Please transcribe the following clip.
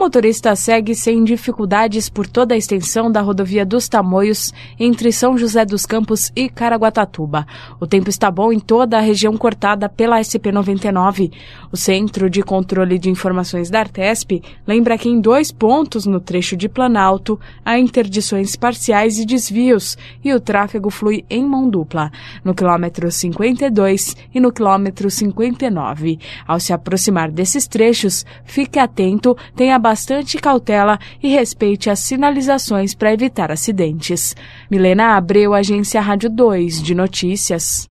motorista segue sem dificuldades por toda a extensão da rodovia dos Tamoios, entre São José dos Campos e Caraguatatuba. O tempo está bom em toda a região cortada pela SP-99. O Centro de Controle de Informações da Artesp lembra que em 2 pontos no trecho de Planalto há interdições parciais e desvios e o tráfego flui em mão dupla, no quilômetro 52 e no quilômetro 59. Ao se aproximar desses trechos, fique atento, tenha bastante cautela e respeite as sinalizações para evitar acidentes. Milena Abreu, Agência Rádio 2 de Notícias.